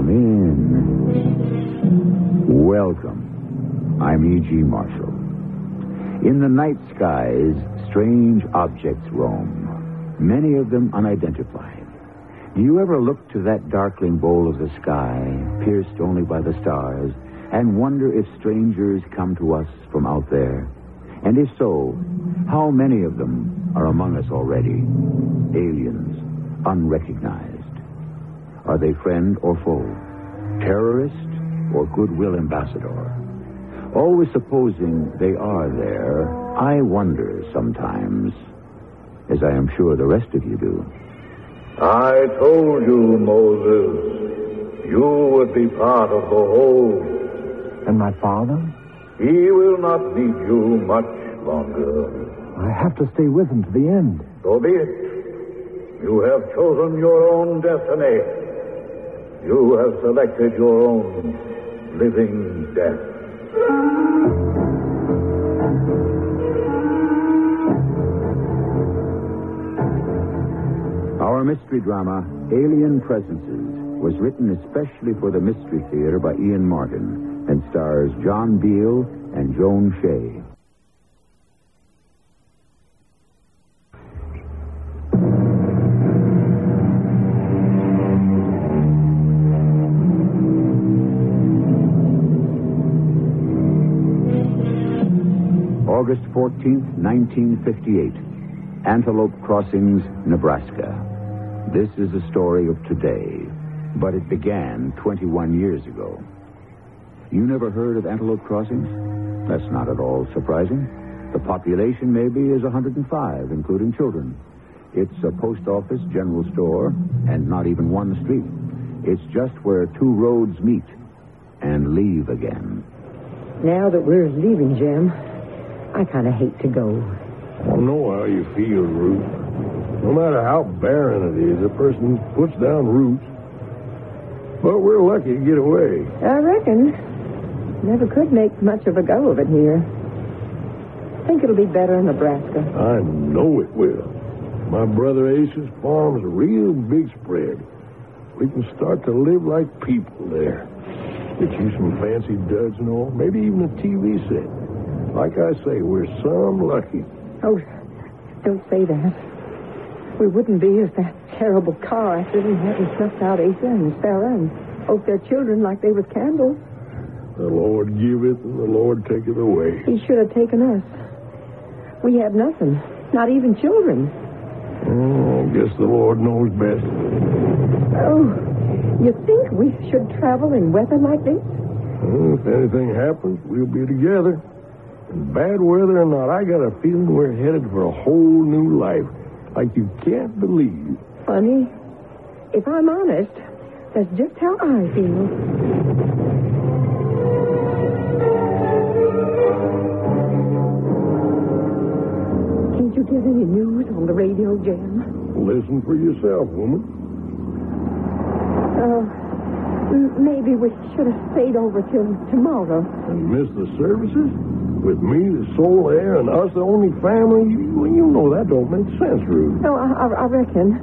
Come in. Welcome. I'm E.G. Marshall. In the night skies, strange objects roam, many of them unidentified. Do you ever look to that darkling bowl of the sky, pierced only by the stars, and wonder if strangers come to us from out there? And if so, how many of them are among us already? Aliens, unrecognized. Are they friend or foe? Terrorist or goodwill ambassador? Always supposing they are there, I wonder sometimes, as I am sure the rest of you do. I told you, Moses, you would be part of the whole. And my father? He will not need you much longer. I have to stay with him to the end. So be it. You have chosen your own destiny. You have selected your own living death. Our mystery drama, Alien Presences, was written especially for the Mystery Theater by Ian Martin and stars John Beal and Joan Shea. August 14th, 1958. Antelope Crossings, Nebraska. This is a story of today, but it began 21 years ago. You never heard of Antelope Crossings? That's not at all surprising. The population maybe is 105, including children. It's a post office, general store, and not even one street. It's just where two roads meet and leave again. Now that we're leaving, Jim, I kind of hate to go. I know how you feel, Ruth. No matter how barren it is, a person puts down roots. But we're lucky to get away. I reckon. Never could make much of a go of it here. Think it'll be better in Nebraska. I know it will. My brother Ace's farm's a real big spread. We can start to live like people there. Get you some fancy duds and all, maybe even a TV set. Like I say, we're some lucky. Oh, don't say that. We wouldn't be if that terrible car accident hadn't snuffed out Asa and Sarah and both their children like they was candles. The Lord giveth and the Lord taketh away. He should have taken us. We had nothing, not even children. Oh, I guess the Lord knows best. Oh, you think we should travel in weather like this? Well, if anything happens, we'll be together. And bad weather or not, I got a feeling we're headed for a whole new life. Like you can't believe. Funny. If I'm honest, that's just how I feel. Can't you get any news on the radio, Jim? Listen for yourself, woman. Maybe we should have stayed over till tomorrow. And miss the services? With me, the sole heir, and us, the only family? You know that don't make sense, Ruth. No, I reckon.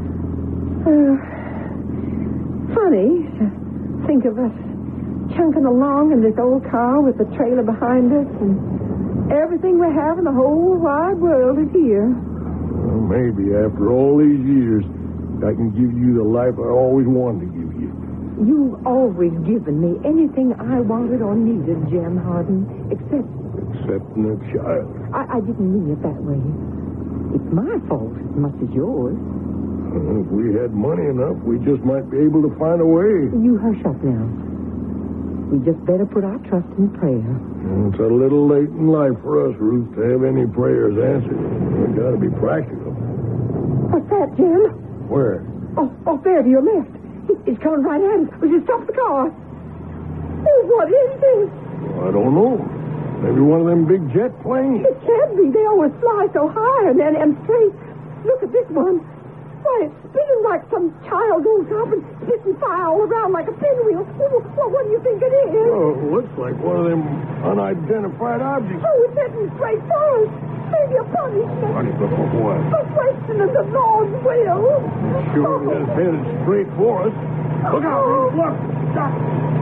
Funny to think of us chunking along in this old car with the trailer behind us, and everything we have in the whole wide world is here. Well, maybe after all these years, I can give you the life I always wanted to give you. You've always given me anything I wanted or needed, Jim Hardin, Excepting a child. I didn't mean it that way. It's my fault as much as yours. If we had money enough, we just might be able to find a way. You hush up now. We just better put our trust in prayer. It's a little late in life for us, Ruth, to have any prayers answered. We got to be practical. What's that, Jim? Where? Oh, there to your left. He's coming right at us. We should stop the car. Oh, what is this? Well, I don't know. Maybe one of them big jet planes. It can't be. They always fly so high and straight. Look at this one. Why, it's spinning like some child goes up and spitting fire all around like a pinwheel. Well, what do you think it is? Oh, it looks like one of them unidentified objects. Oh, it's heading straight for us. Maybe a punishment. Punishment for what? For questioning the Lord's will. Sure, it is headed straight for us. Look out, Ruth. Look. Stop.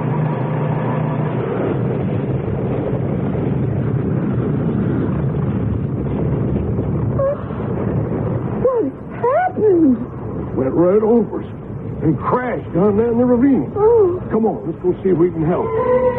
What happened? Went right over us and crashed down there in the ravine. Oh. Come on, let's go see if we can help.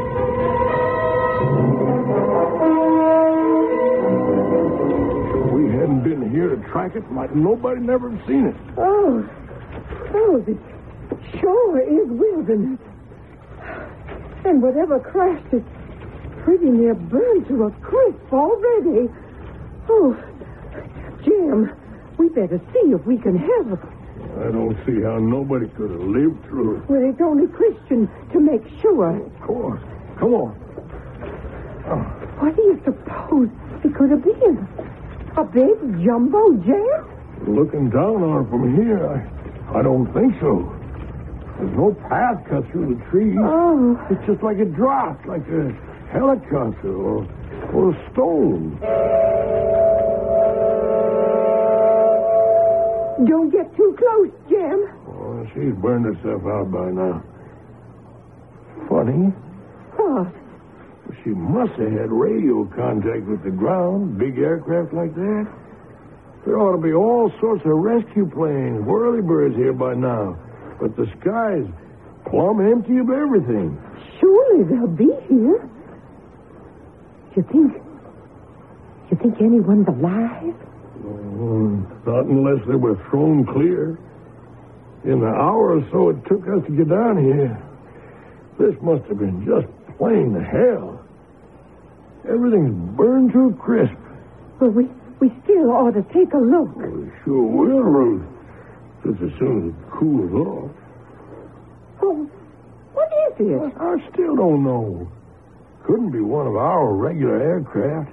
If we hadn't been here to track it, might nobody never have seen it. Oh, this sure is wilderness. And whatever crashed it pretty near burned to a crisp already. Oh, Jim, we better see if we can help. I don't see how nobody could have lived through it. Well, it's only Christian to make sure. Of course. Come on. What do you suppose it could have been? A big jumbo jet? Looking down on it from here, I don't think so. There's no path cut through the trees. Oh. It's just like it dropped, like a helicopter or a stone. Don't get too close, Jim. Oh, she's burned herself out by now. Funny. What? She must have had radio contact with the ground, big aircraft like that. There ought to be all sorts of rescue planes, whirlybirds here by now. But the sky's plumb empty of everything. Surely they'll be here. You think anyone's alive? Not unless they were thrown clear. In the hour or so it took us to get down here, this must have been just plain hell. Everything's burned to a crisp. Well, we still ought to take a look. We sure will, Ruth. Just as soon as it cools off. Oh, what is it? I still don't know. Couldn't be one of our regular aircraft.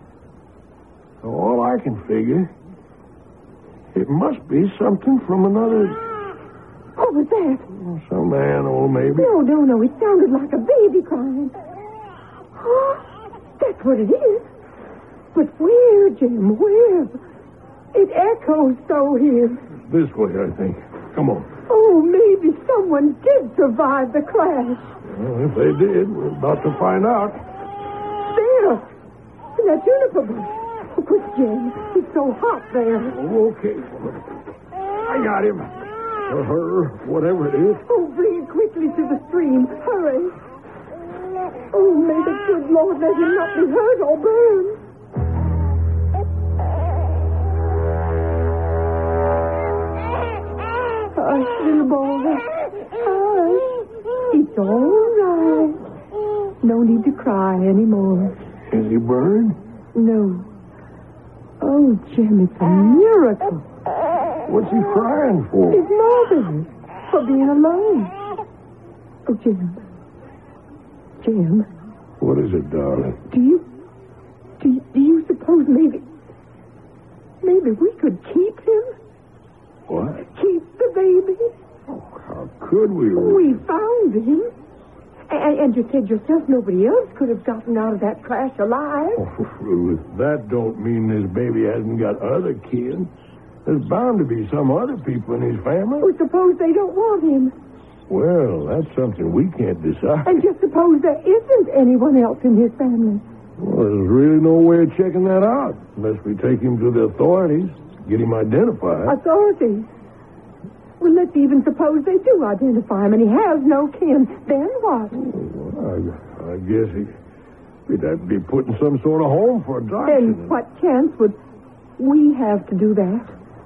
All I can figure, it must be something from another... What was that? Some animal, maybe. No. It sounded like a baby crying. Oh, that's what it is. But where, Jim? Where? It echoes so here. This way, I think. Come on. Oh, maybe someone did survive the crash. Well, if they did, we're about to find out. There. In that juniper bush. Oh, quick, Jim. It's so hot there. Okay. I got him. Or her, whatever it is. Oh, bring it quickly to the stream. Hurry. Oh, may the good Lord let him not be hurt or burned. Hush, little boy. Hush. It's all right. No need to cry anymore. Is he burned? No. Oh, Jim, it's a miracle. What's he crying for? His mother. For being alone. Oh, Jim. Jim. What is it, darling? Do you suppose maybe we could keep him? What? Keep the baby? Oh, how could we? We found him. And you said yourself nobody else could have gotten out of that crash alive. Oh, Ruth, that don't mean this baby hasn't got other kin. There's bound to be some other people in his family. Well, suppose they don't want him. Well, that's something we can't decide. And just suppose there isn't anyone else in his family. Well, there's really no way of checking that out unless we take him to the authorities, get him identified. Authorities? Well, let's even suppose they do identify him and he has no kin. Then what? Well, I guess we'd have to be put in some sort of home for adoption. And what chance would we have to do that?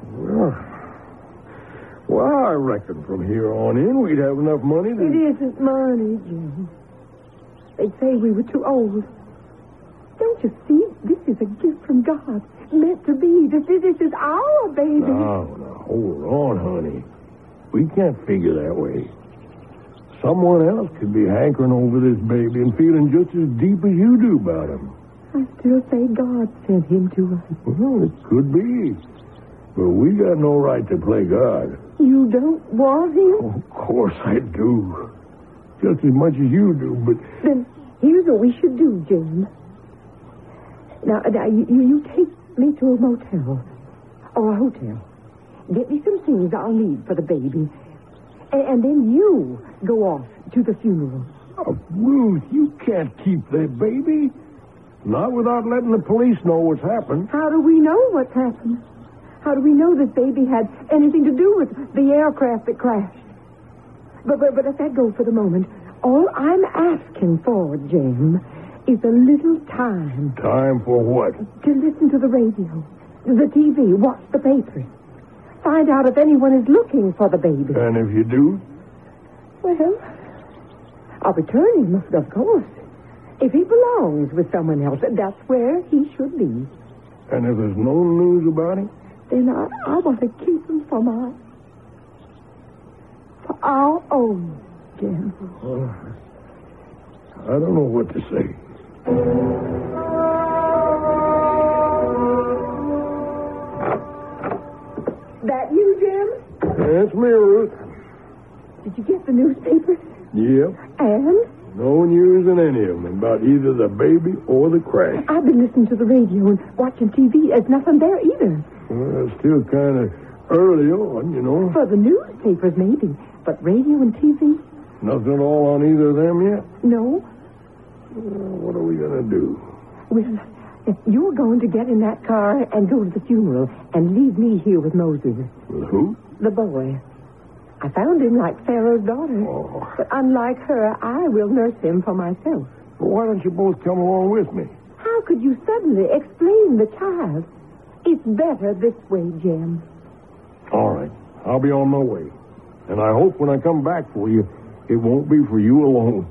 Well, I reckon from here on in we'd have enough money to... It isn't money, Jim. They'd say we were too old. Don't you see? This is a gift from God. Meant to be. This is our baby. Now, hold on, honey. We can't figure that way. Someone else could be hankering over this baby and feeling just as deep as you do about him. I still say God sent him to us. Well, it could be. But we got no right to play God. You don't want him? Oh, of course I do. Just as much as you do, but... Then here's what we should do, Jim. Now you take me to a motel or a hotel. Get me some things I'll need for the baby. And then you go off to the funeral. Oh, Ruth, you can't keep that baby. Not without letting the police know what's happened. How do we know what's happened? How do we know this baby had anything to do with the aircraft that crashed? But let that go for the moment. All I'm asking for, Jim, is a little time. Time for what? To listen to the radio, the TV, watch the papers. Find out if anyone is looking for the baby. And if you do? Well, I'll return him, of course. If he belongs with someone else, that's where he should be. And if there's no news about him? Then I want to keep him for our own, Jim. Well, I don't know what to say. That you, Jim? That's me, Ruth. Did you get the newspaper? Yep. And? No news in any of them about either the baby or the crash. I've been listening to the radio and watching TV. There's nothing there either. Well, it's still kind of early on, you know. For the newspapers, maybe. But radio and TV? Nothing at all on either of them yet? No. Well, what are we going to do? Well, you're going to get in that car and go to the funeral and leave me here with Moses. With who? The boy. I found him like Pharaoh's daughter. Oh. But unlike her, I will nurse him for myself. Well, why don't you both come along with me? How could you suddenly explain the child? It's better this way, Jim. All right. I'll be on my way. And I hope when I come back for you, it won't be for you alone.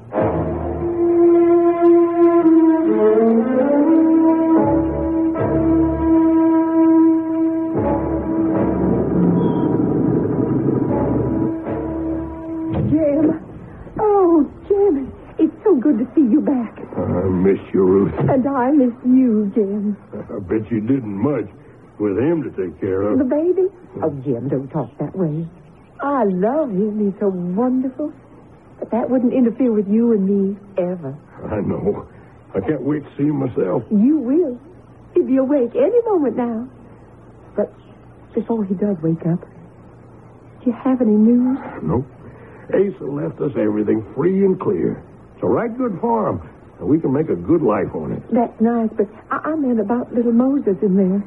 Good to see you back. I miss you, Ruth. And I miss you, Jim. I bet you didn't much with him to take care of. The baby? Oh, Jim, don't talk that way. I love him. He's so wonderful. But that wouldn't interfere with you and me ever. I know. I can't wait to see him myself. You will. He'll be awake any moment now. But before he does wake up, do you have any news? Nope. Asa left us everything free and clear. It's a right good farm, and we can make a good life on it. That's nice, but I meant about little Moses in there.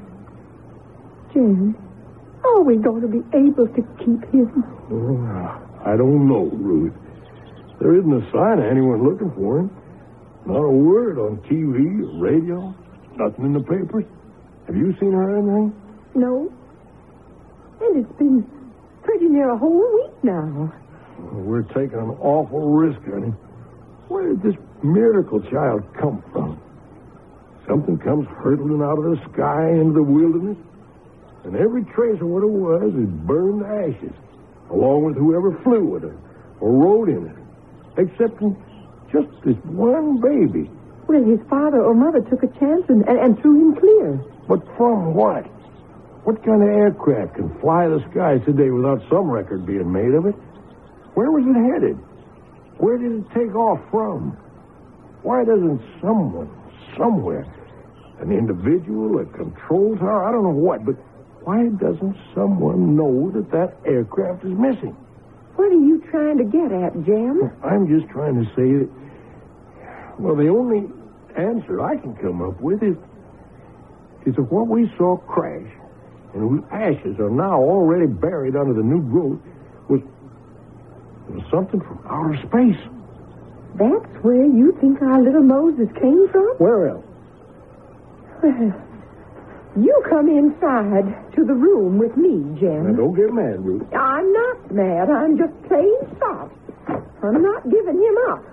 Jim, are we going to be able to keep him? Oh, I don't know, Ruth. There isn't a sign of anyone looking for him. Not a word on TV or radio. Nothing in the papers. Have you seen her or anything? No. And it's been pretty near a whole week now. Well, we're taking an awful risk, honey. Where did this miracle child come from? Something comes hurtling out of the sky into the wilderness, and every trace of what it was is burned to ashes, along with whoever flew it or rode in it, except in just this one baby. Well, his father or mother took a chance and threw him clear. But from what? What kind of aircraft can fly the skies today without some record being made of it? Where was it headed? Where did it take off from? Why doesn't someone, somewhere, an individual, a control tower, I don't know what, but why doesn't someone know that aircraft is missing? What are you trying to get at, Jim? I'm just trying to say that, well, the only answer I can come up with is that what we saw crash and whose ashes are now already buried under the new growth was something from outer space. That's where you think our little Moses came from? Where else? Well, you come inside to the room with me, Jim. Now, don't get mad, Ruth. I'm not mad. I'm just plain soft. I'm not giving him up.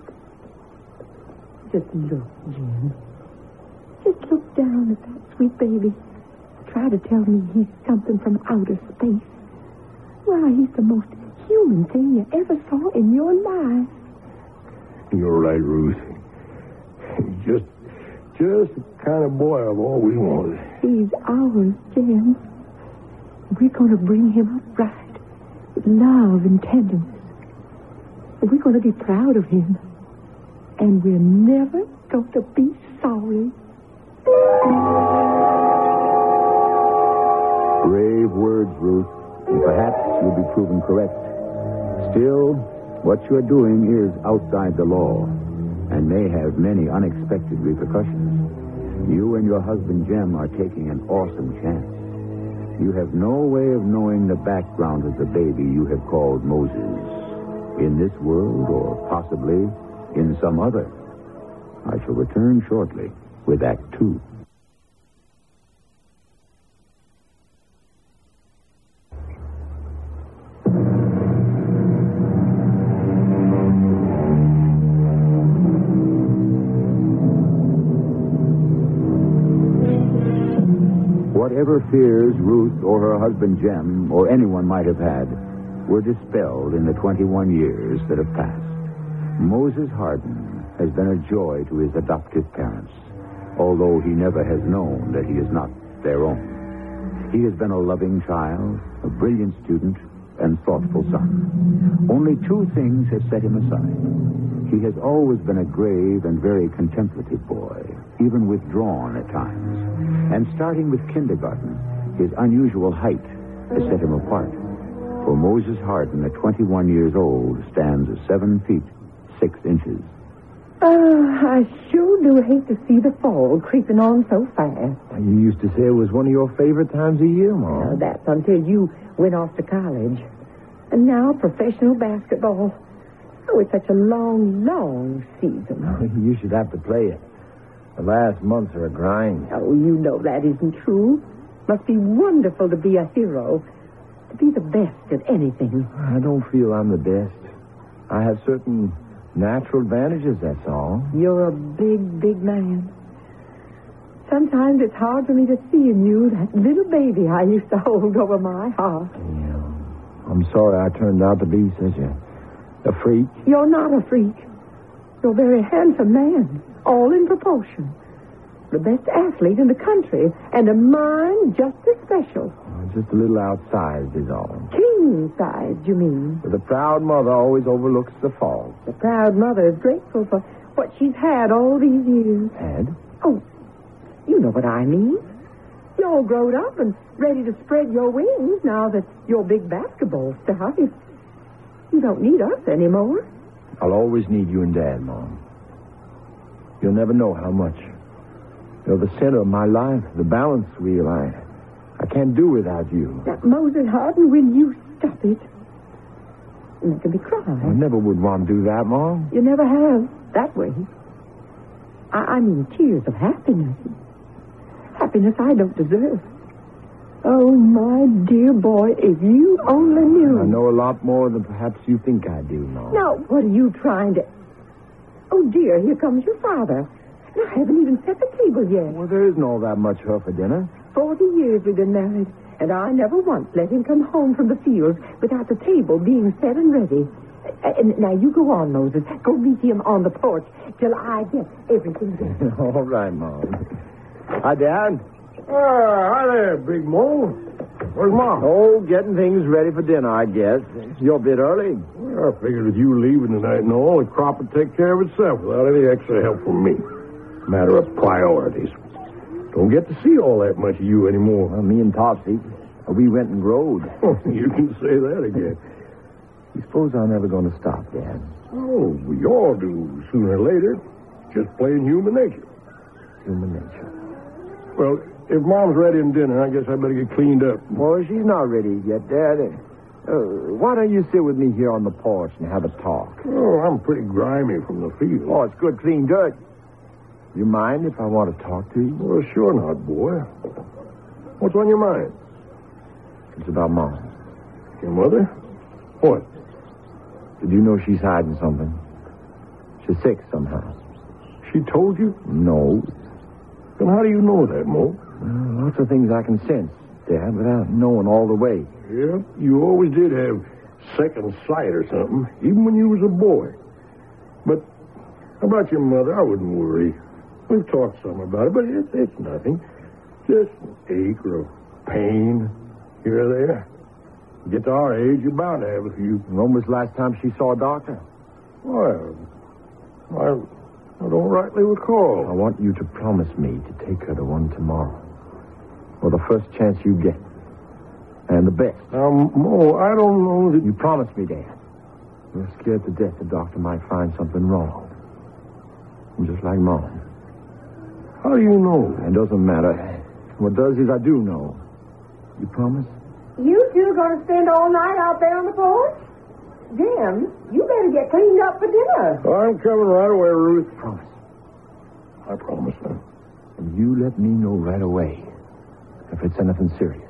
Just look, Jim. Just look down at that sweet baby. Try to tell me he's something from outer space. Why, he's the most human thing you ever saw in your life. You're right, Ruth. He's just the kind of boy I've always wanted. He's ours, Jim. We're going to bring him up right, with love and tenderness. And we're going to be proud of him. And we're never going to be sorry. Brave words, Ruth. And perhaps you'll be proven correct. Still, what you're doing is outside the law and may have many unexpected repercussions. You and your husband, Jem, are taking an awesome chance. You have no way of knowing the background of the baby you have called Moses. In this world, or possibly in some other. I shall return shortly with Act 2. Whatever fears Ruth or her husband Jem or anyone might have had were dispelled in the 21 years that have passed. Moses Hardin has been a joy to his adoptive parents, although he never has known that he is not their own. He has been a loving child, a brilliant student, and thoughtful son. Only two things have set him aside. He has always been a grave and very contemplative boy, even withdrawn at times. And starting with kindergarten, his unusual height has set him apart. For Moses Hardin, at 21 years old, stands at 7 feet, 6 inches. I sure do hate to see the fall creeping on so fast. You used to say it was one of your favorite times of year, Mom. Well, that's until you went off to college. And now professional basketball. Oh, it's such a long, long season. You should have to play it. The last months are a grind. Oh, you know that isn't true. Must be wonderful to be a hero. To be the best at anything. I don't feel I'm the best. I have certain natural advantages, that's all. You're a big, big man. Sometimes it's hard for me to see in you that little baby I used to hold over my heart. Yeah. I'm sorry I turned out to be such a freak. You're not a freak. You're a very handsome man, all in proportion. The best athlete in the country, and a mind just as special. Just a little outsized is all. King-sized, you mean? But the proud mother always overlooks the fault. The proud mother is grateful for what she's had all these years. Had? Oh, you know what I mean. You're all grown up and ready to spread your wings now that you're big basketball star. You don't need us anymore. I'll always need you and Dad, Mom. You'll never know how much. You're the center of my life, the balance wheel. I can't do without you. Now, Moses Hardin, will you stop it? You're making me cry. I never would want to do that, Mom. You never have, that way. I mean tears of happiness. Happiness I don't deserve. Oh, my dear boy, if you only knew. I know a lot more than perhaps you think I do, Mom. Now, what are you trying to... Oh, dear, here comes your father. And I haven't even set the table yet. Well, there isn't all that much her for dinner. 40 years we've been married, and I never once let him come home from the fields without the table being set and ready. And now you go on, Moses. Go meet him on the porch till I get everything ready. All right, Mom. Hi, Dad. Hi there, Big Mo. Where's Mom? Oh, getting things ready for dinner, I guess. You're a bit early. Well, I figured with you leaving tonight and all, the crop would take care of itself without any extra help from me. Matter of priorities. Don't get to see all that much of you anymore. Well, me and Topsy, we went and rode. You can say that again. You suppose I'm never going to stop, Dad? Oh, we all do, sooner or later. Just plain human nature. Human nature. Well, if Mom's ready in dinner, I guess I better get cleaned up. Well, she's not ready yet, Dad. Why don't you sit with me here on the porch and have a talk? Oh, I'm pretty grimy from the field. Oh, it's good, clean dirt. You mind if I want to talk to you? Well, sure not, boy. What's on your mind? It's about Mom. Your mother? What? Did you know she's hiding something? She's sick somehow. She told you? No. Then how do you know that, Mo? Well, lots of things I can sense, Dad, without knowing all the way. Yeah, you always did have second sight or something, even when you was a boy. But about your mother, I wouldn't worry. We've talked some about it, but it's nothing. Just an ache or a pain here or there. You get to our age, you're bound to have a few. When was the last time she saw a doctor? Well, I don't rightly recall. I want you to promise me to take her to one tomorrow. Or the first chance you get. And the best. Mo, I don't know that... You promise me, Dad. We're scared to death the doctor might find something wrong. Just like Mom. How do you know? It doesn't matter. What does is I do know. You promise? You two going to spend all night out there on the porch? Jim, you better get cleaned up for dinner. I'm coming right away, Ruth. Promise. I promise, son. And you let me know right away if it's anything serious.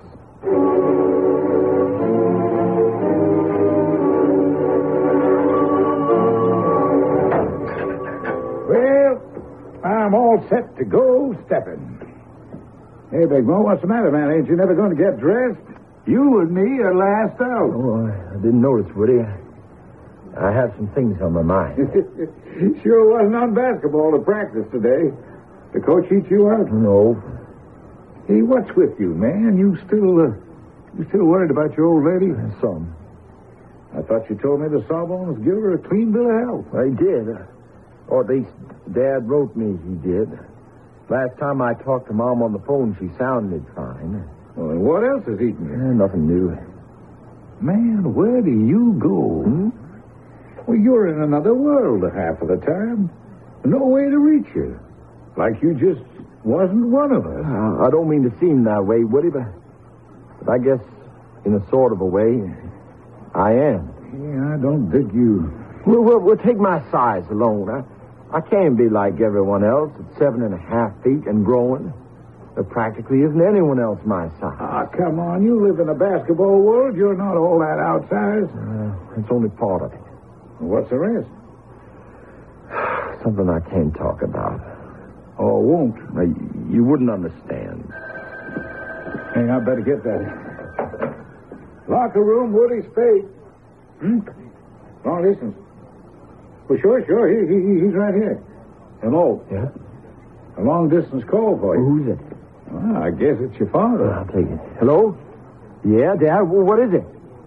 Well, I'm all set to go stepping. Hey, Big Mo, what's the matter, man? Ain't you never going to get dressed? You and me are last out. Oh, I didn't notice, Woody. I have some things on my mind. Sure wasn't on basketball to practice today. The coach eat you out? No. Hey, what's with you, man? You still worried about your old lady? Some. I thought you told me the Sawbones give her a clean bill of health. I did. Or at least Dad wrote me he did. Last time I talked to Mom on the phone, she sounded fine. Well, then what else is eating you? Nothing new. Man, where do you go? Well, you're in another world half of the time. No way to reach you. Like you just wasn't one of us. I don't mean to seem that way, Woody, but I guess in a sort of a way, I am. Yeah, I don't think you... We'll take my size alone. I can't be like everyone else at 7.5 feet and growing. There practically isn't anyone else my size. Ah, come on. You live in a basketball world. You're not all that outsized. It's only part of it. What's the rest? Something I can't talk about. Oh, won't? You wouldn't understand. Hey, I better get that. Locker room, Woody Spade. Long distance. Well, sure. He's right here. Hello. Yeah? A long-distance call for you. Who's it? Well, I guess it's your father. I'll take it. Hello? Yeah, Dad? Well, what is it?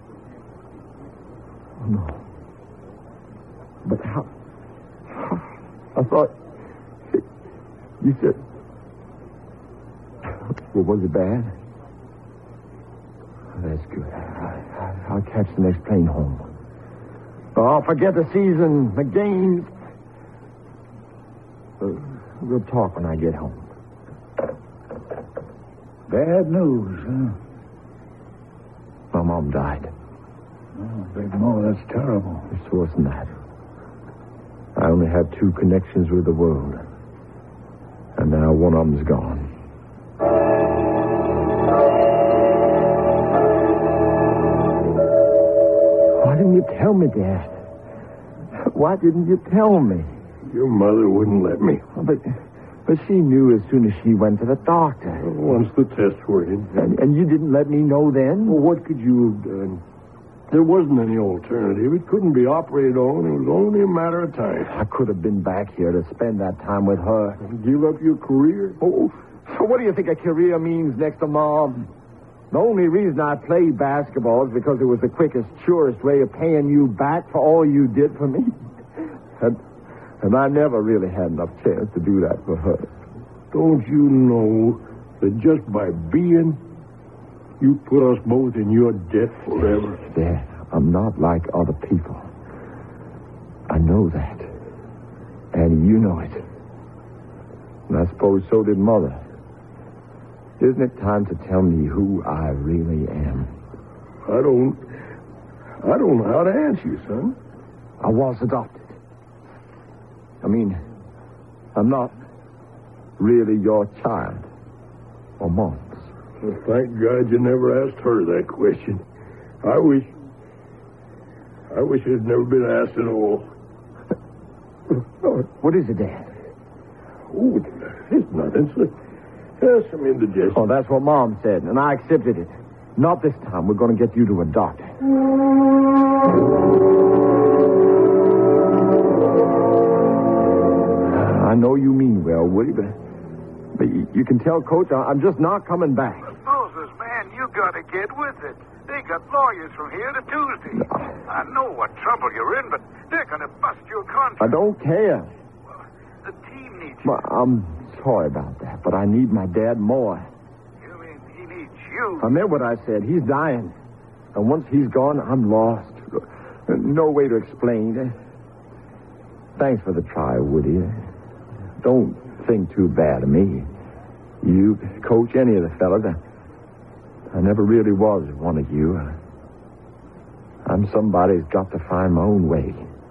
Oh, no. But how? I thought... You said... Well, was it bad? That's good. I'll catch the next plane home. Oh, forget the season, the games. We'll talk when I get home. Bad news, huh? My Mom died. Oh, Big Mo, that's terrible. It's worse than that. I only had 2 connections with the world. And now one of them's gone. Why didn't you tell me, Dad? Why didn't you tell me? Your mother wouldn't let me. But she knew as soon as she went to the doctor. Once the tests were in. And you didn't let me know then? Well, what could you have done? There wasn't any alternative. It couldn't be operated on. It was only a matter of time. I could have been back here to spend that time with her. Give up your career? Oh, so what do you think a career means next to Mom? The only reason I played basketball is because it was the quickest, surest way of paying you back for all you did for me. And I never really had enough chance to do that for her. Don't you know that just by being, you put us both in your debt forever? Dad, I'm not like other people. I know that. And you know it. And I suppose so did Mother. Isn't it time to tell me who I really am? I don't know how to answer you, son. I was adopted. I mean, I'm not really your child or Mom's. Well, thank God you never asked her that question. I wish it had never been asked at all. What is it, Dad? Oh, it's nothing. It's some indigestion. Oh, that's what Mom said, and I accepted it. Not this time. We're going to get you to a doctor. I know you mean well, Woody, but you can tell Coach I'm just not coming back. Moses, man, you got to get with it. They got lawyers from here to Tuesday. I know what trouble you're in, but they're going to bust your contract. I don't care. Well, the team needs you. Well, I'm sorry about that, but I need my dad more. You mean he needs you? I meant what I said. He's dying. And once he's gone, I'm lost. No way to explain. Thanks for the try, Woody. Don't think too bad of me. You coach any of the fellas. I never really was one of you. I'm somebody who's got to find my own way.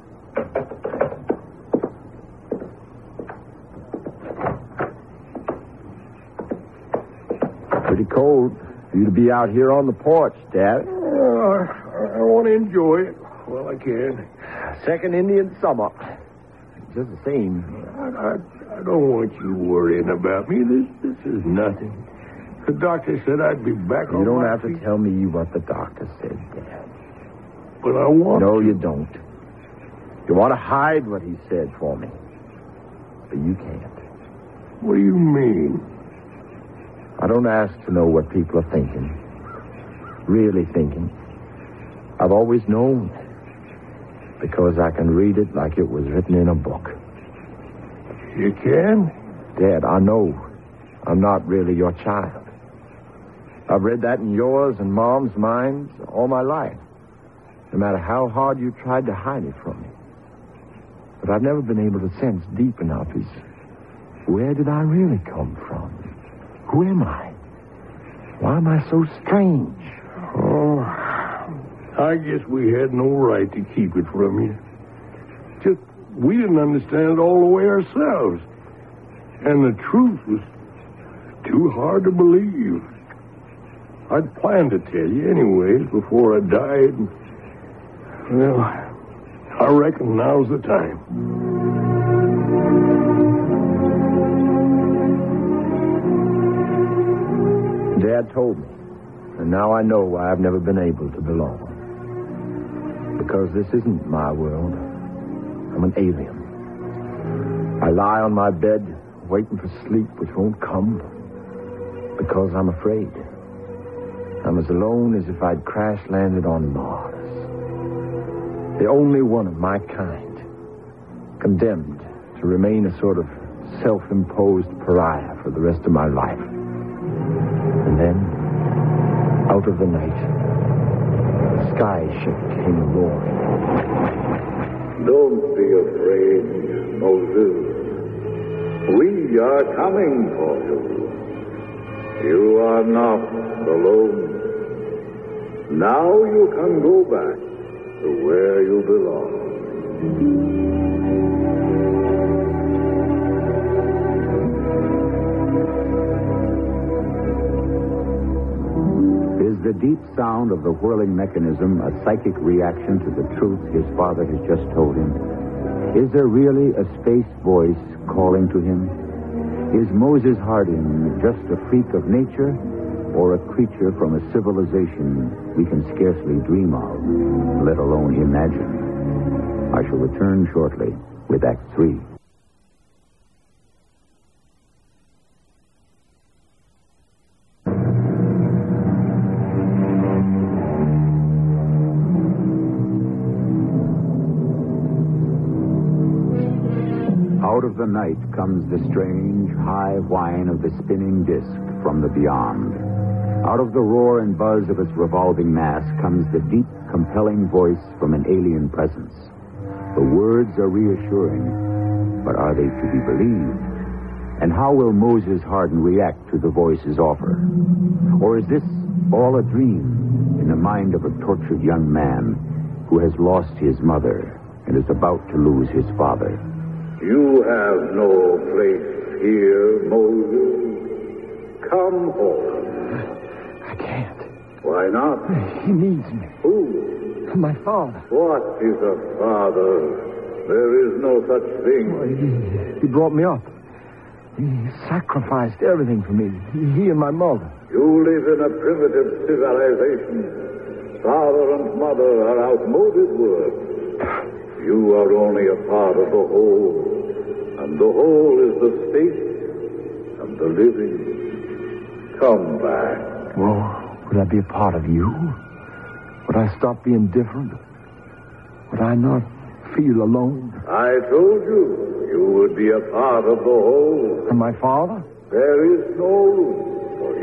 Pretty cold for you to be out here on the porch, Dad. I want to enjoy it while I can. Second Indian summer. Just the same. I don't want you worrying about me. This is nothing. The doctor said I'd be back on my feet. You don't have to tell me what the doctor said, Dad. But I want No, you don't. You want to hide what he said for me. But you can't. What do you mean? I don't ask to know what people are thinking. Really thinking. I've always known. Because I can read it like it was written in a book. You can? Dad, I know I'm not really your child. I've read that in yours and Mom's minds all my life. No matter how hard you tried to hide it from me. But I've never been able to sense deep enough is where did I really come from? Who am I? Why am I so strange? Oh, I guess we had no right to keep it from you. Just, we didn't understand it all the way ourselves. And the truth was too hard to believe. I'd planned to tell you anyways before I died. Well, I reckon now's the time. Dad told me. And now I know why I've never been able to belong. Because this isn't my world. I'm an alien. I lie on my bed, waiting for sleep which won't come. Because I'm afraid. I'm as alone as if I'd crash-landed on Mars. The only one of my kind. Condemned to remain a sort of self-imposed pariah for the rest of my life. And then, out of the night, the sky ship came roaring. Don't be afraid, Moses. We are coming for you. You are not alone. Now you can go back to where you belong. Is the deep sound of the whirling mechanism a psychic reaction to the truth his father has just told him? Is there really a space voice calling to him? Is Moses Hardin just a freak of nature or a creature from a civilization we can scarcely dream of, let alone imagine? I shall return shortly with Act 3. Out of the night comes the strange, high whine of the spinning disk from the beyond. Out of the roar and buzz of its revolving mass comes the deep, compelling voice from an alien presence. The words are reassuring, but are they to be believed? And how will Moses Hardin react to the voice's offer? Or is this all a dream in the mind of a tortured young man who has lost his mother and is about to lose his father? You have no place here, Moses. Come home. I can't. Why not? He needs me. Who? My father. What is a father? There is no such thing. He brought me up. He sacrificed everything for me. He and my mother. You live in a primitive civilization. Father and mother are outmoded words. You are only a part of the whole. And the whole is the state and the living. Come back. Well, would I be a part of you? Would I stop being different? Would I not feel alone? I told you, you would be a part of the whole. And my father? There is no room for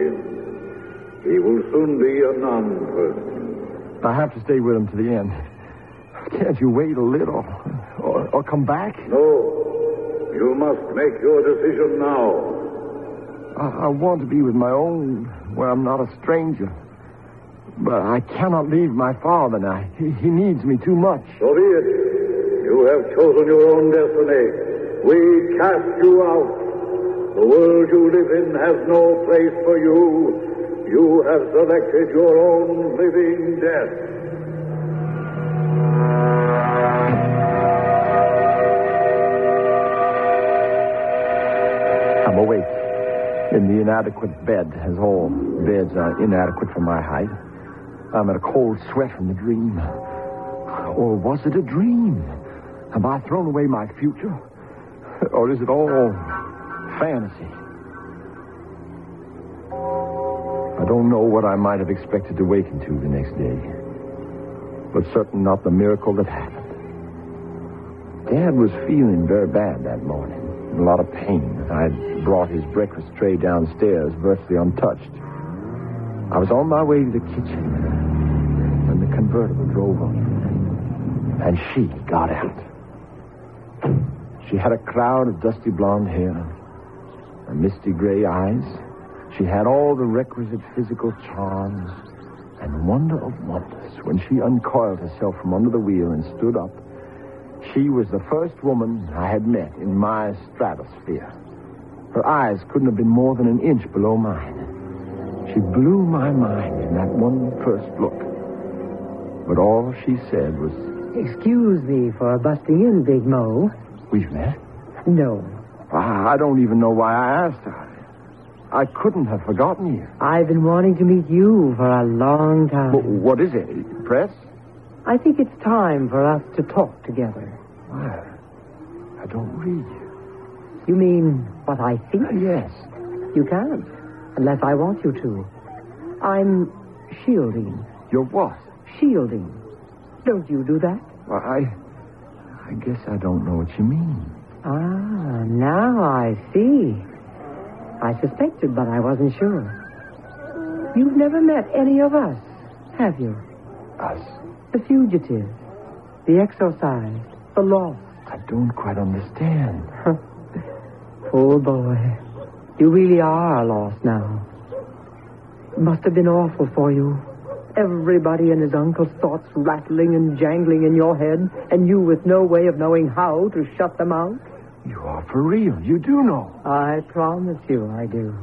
him. He will soon be a non-person. I have to stay with him to the end. Can't you wait a little? Or come back? No. You must make your decision now. I want to be with my own, where I'm not a stranger. But I cannot leave my father now. He needs me too much. So be it. You have chosen your own destiny. We cast you out. The world you live in has no place for you. You have selected your own living death. I'm awake in the inadequate bed, as all beds are inadequate for my height. I'm in a cold sweat from the dream. Or was it a dream? Have I thrown away my future? Or is it all fantasy? I don't know what I might have expected to waken to the next day, but certain not the miracle that happened. Dad was feeling very bad that morning, in a lot of pain. I had brought his breakfast tray downstairs, virtually untouched. I was on my way to the kitchen when the convertible drove up, and she got out. She had a cloud of dusty blonde hair and misty gray eyes. She had all the requisite physical charms, and wonder of wonders, when she uncoiled herself from under the wheel and stood up, she was the first woman I had met in my stratosphere. Her eyes couldn't have been more than an inch below mine. She blew my mind in that one first look. But all she said was, Excuse me for busting in, Big Mo. "We've met?" No. I don't even know why I asked her. I couldn't have forgotten you. I've been wanting to meet you for a long time. What is it? Press? I think it's time for us to talk together. Well, I don't read you. You mean what I think? Yes. You can't, unless I want you to. I'm shielding. You're what? Shielding. Don't you do that? Well, I guess I don't know what you mean. Ah, now I see. I suspected, but I wasn't sure. You've never met any of us, have you? Us? The fugitives, the exorcised, the lost. I don't quite understand. Oh, boy. You really are lost now. It must have been awful for you. Everybody and his uncle's thoughts rattling and jangling in your head, and you with no way of knowing how to shut them out. You are for real. You do know. I promise you I do.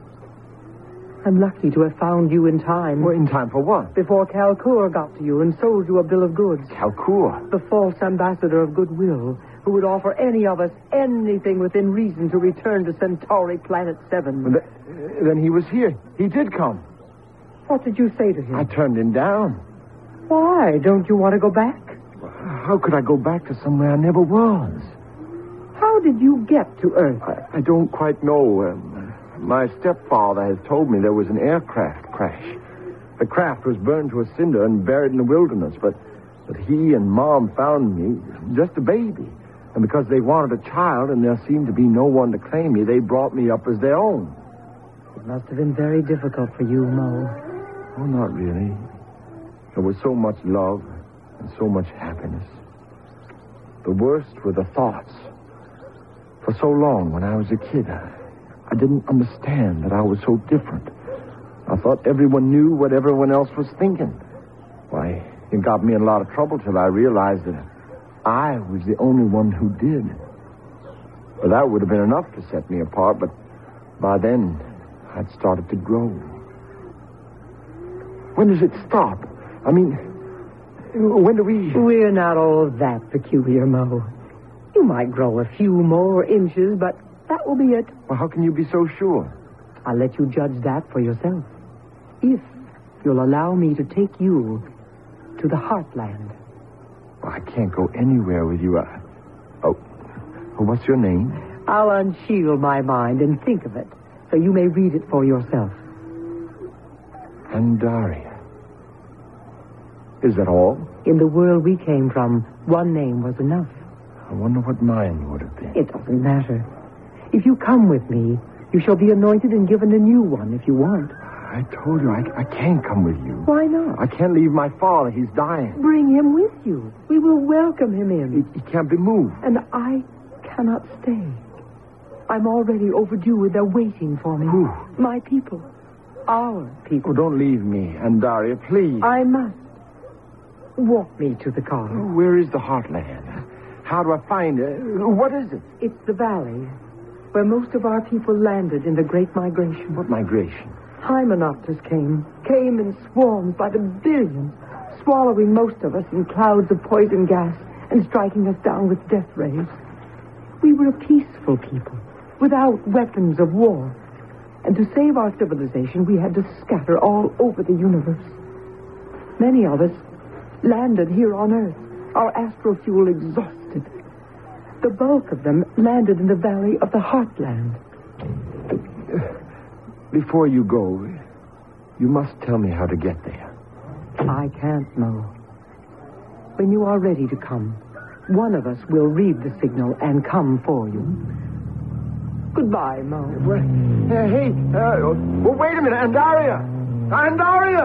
I'm lucky to have found you in time. Well, in time for what? Before Kalkur got to you and sold you a bill of goods. Kalkur? The false ambassador of goodwill, who would offer any of us anything within reason to return to Centauri Planet 7. Well, then he was here. He did come. What did you say to him? I turned him down. Why? Don't you want to go back? How could I go back to somewhere I never was? How did you get to Earth? I don't quite know. My stepfather has told me there was an aircraft crash. The craft was burned to a cinder and buried in the wilderness, but he and Mom found me, just a baby. And because they wanted a child and there seemed to be no one to claim me, they brought me up as their own. It must have been very difficult for you, Mo. Oh, not really. There was so much love and so much happiness. The worst were the thoughts. For so long, when I was a kid, I didn't understand that I was so different. I thought everyone knew what everyone else was thinking. Why, it got me in a lot of trouble till I realized that I was the only one who did. Well, that would have been enough to set me apart, but by then, I'd started to grow. When does it stop? I mean, when do we... We're not all that peculiar, Mo. You might grow a few more inches, but that will be it. Well, how can you be so sure? I'll let you judge that for yourself. If you'll allow me to take you to the Heartland. Well, I can't go anywhere with you. What's your name? I'll unshield my mind and think of it, so you may read it for yourself. Andaria. Is that all? In the world we came from, one name was enough. I wonder what mine would have been. It doesn't matter. If you come with me, you shall be anointed and given a new one if you want. I told you I can't come with you. Why not? I can't leave my father. He's dying. Bring him with you. We will welcome him in. He can't be moved. And I cannot stay. I'm already overdue. They're waiting for me. Who? My people. Our people. Oh, don't leave me, Andaria, please. I must. Walk me to the car. Oh, where is the Heartland? How do I find it? What is it? It's the valley where most of our people landed in the Great Migration. What migration? Hymenopters came in swarms by the billions, swallowing most of us in clouds of poison gas and striking us down with death rays. We were a peaceful people, without weapons of war. And to save our civilization, we had to scatter all over the universe. Many of us landed here on Earth, our astrofuel exhausted. The bulk of them landed in the valley of the Heartland. Before you go, you must tell me how to get there. I can't, Mo. When you are ready to come, one of us will read the signal and come for you. Goodbye, Mo. Well, wait a minute, Andaria! Andaria!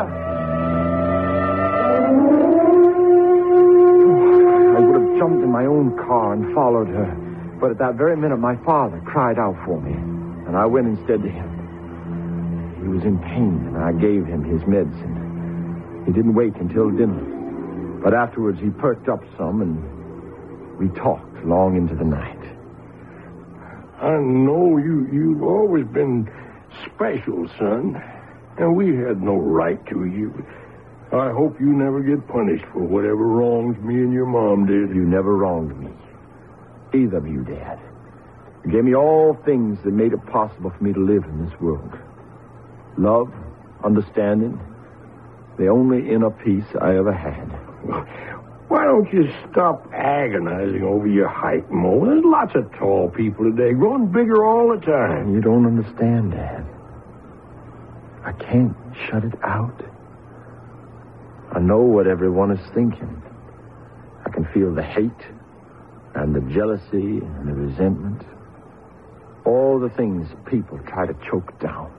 I would have jumped in my own car and followed her. But at that very minute, my father cried out for me. And I went instead to him. He was in pain, and I gave him his medicine. He didn't wake until dinner. But afterwards, he perked up some, and we talked long into the night. I know you've always been special, son. And we had no right to you. I hope you never get punished for whatever wrongs me and your mom did. You never wronged me. Either of you, Dad. You gave me all things that made it possible for me to live in this world. Love, understanding, the only inner peace I ever had. Why don't you stop agonizing over your height, Mo? There's lots of tall people today, growing bigger all the time. You don't understand, Dad. I can't shut it out. I know what everyone is thinking. I can feel the hate and the jealousy and the resentment. All the things people try to choke down.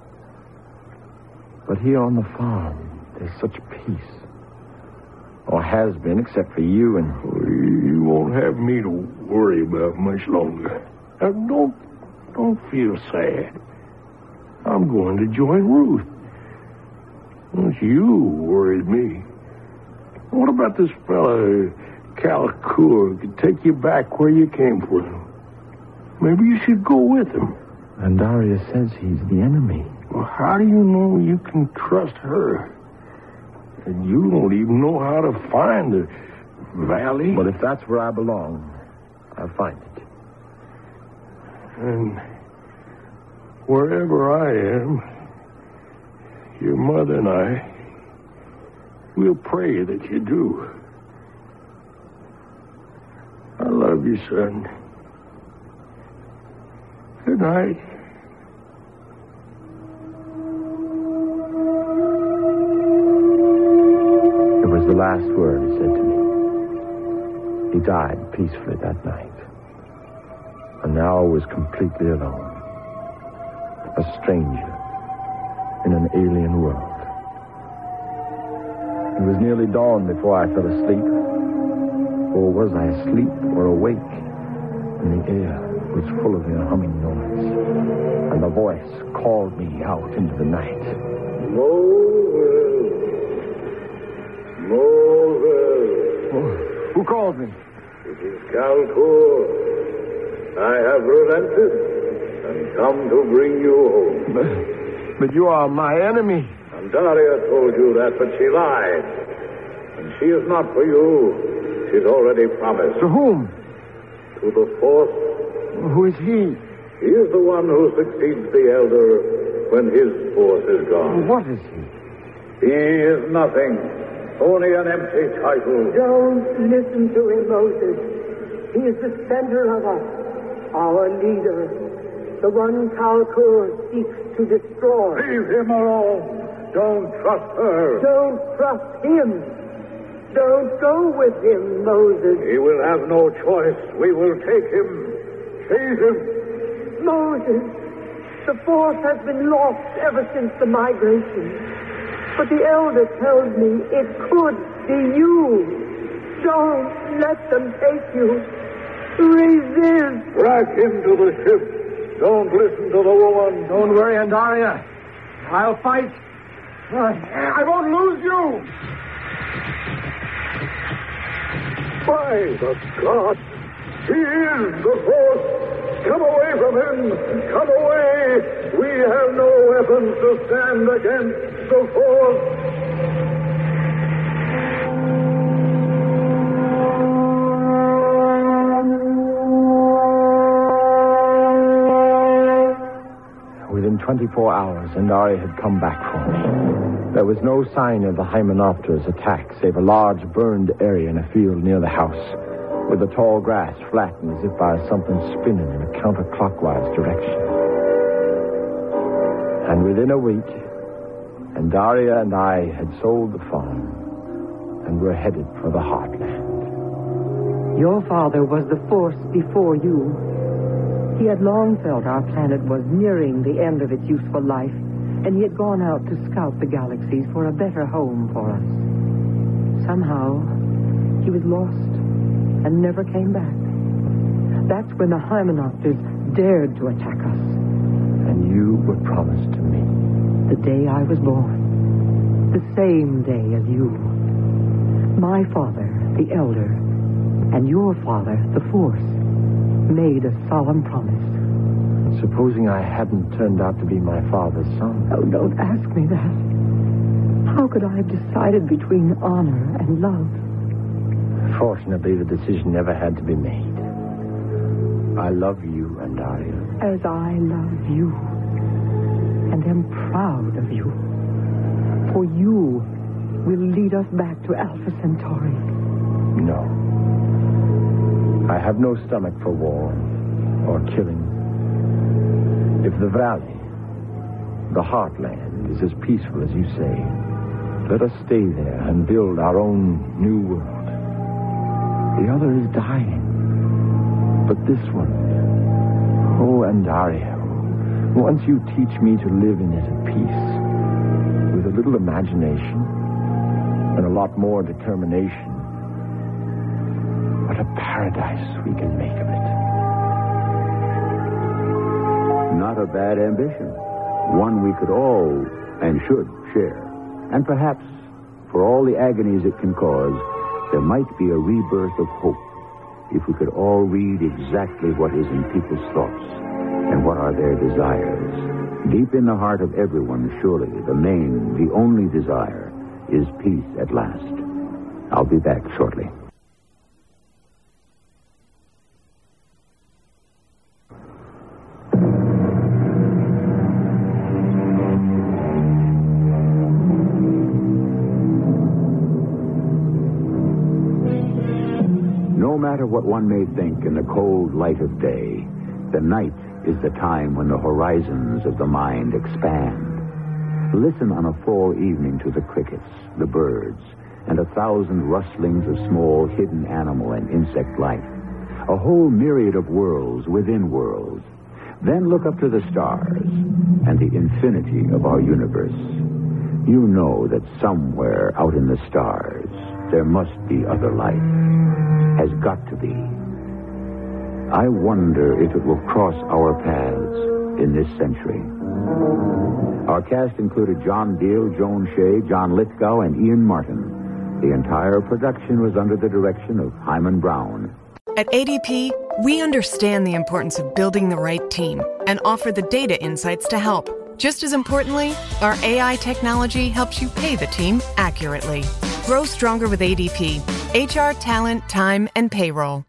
But here on the farm, there's such peace. Or has been, except for you and... You won't have me to worry about much longer. Now, don't feel sad. I'm going to join Ruth. Well, you worried me. What about this fella, Kalkur, could take you back where you came from? Maybe you should go with him. Andaria says he's the enemy. Well, how do you know you can trust her? And you don't even know how to find the valley. Well, if that's where I belong, I'll find it. And wherever I am, your mother and I, we'll pray that you do. I love you, son. Good night. It was the last word he said to me. He died peacefully that night. And now I was completely alone. A stranger in an alien world. It was nearly dawn before I fell asleep. Or was I asleep or awake? And the air was full of their humming noise. And the voice called me out into the night. Moses! Moses! Oh, who called me? It is Kalkur. I have relented and come to bring you home. But you are my enemy. Andaria told you that, but she lied. And she is not for you. She's already promised. To whom? To the fourth. Who is he? He is the one who succeeds the elder when his force is gone. What is he? He is nothing. Only an empty title. Don't listen to him, Moses. He is the center of us, our leader, the one Kalkur seeks to destroy. Leave him alone. Don't trust her. Don't trust him. Don't go with him, Moses. He will have no choice. We will take him. Seize him. Moses, The force has been lost ever since the migration. But the Elder tells me it could be you. Don't let them take you. Resist. Back into the ship. Don't listen to the woman. Don't worry, Andaria. I'll fight. I won't lose you. By the gods, he is the force. Come away from him. Come away. We have no weapons to stand against the force. Within 24 hours, Andaria had come back for me. There was no sign of the Hymenopter's attack, save a large burned area in a field near the house, with the tall grass flattened as if by something spinning in a counterclockwise direction. And within a week, Andaria and I had sold the farm and were headed for the heartland. Your father was the force before you. He had long felt our planet was nearing the end of its useful life, and he had gone out to scout the galaxies for a better home for us. Somehow, he was lost and never came back. That's when the Hymenopters dared to attack us. And you were promised to me. The day I was born. The same day as you. My father, the Elder, and your father, the Force, made a solemn promise. Supposing I hadn't turned out to be my father's son? Oh, don't ask me that. How could I have decided between honor and love? Fortunately, the decision never had to be made. I love you, Andaria. As I love you, and am proud of you. For you will lead us back to Alpha Centauri. No. I have no stomach for war or killing. If the valley, the heartland, is as peaceful as you say, let us stay there and build our own new world. The other is dying. But this one, oh, Andaria, once you teach me to live in it at peace, with a little imagination and a lot more determination, what a paradise we can make of it. Not a bad ambition. One we could all and should share. And perhaps, for all the agonies it can cause, there might be a rebirth of hope if we could all read exactly what is in people's thoughts and what are their desires. Deep in the heart of everyone, surely, the main, the only desire is peace at last. I'll be back shortly. No matter what one may think in the cold light of day, the night is the time when the horizons of the mind expand. Listen on a fall evening to the crickets, the birds, and 1,000 rustlings of small hidden animal and insect life. A whole myriad of worlds within worlds. Then look up to the stars and the infinity of our universe. You know that somewhere out in the stars there must be other life. Has got to be. I wonder if it will cross our paths in this century. Our cast included John Deal, Joan Shea, John Lithgow, and Ian Martin. The entire production was under the direction of Hyman Brown. At ADP, we understand the importance of building the right team and offer the data insights to help. Just as importantly, our AI technology helps you pay the team accurately. Grow stronger with ADP. HR, talent, time, and payroll.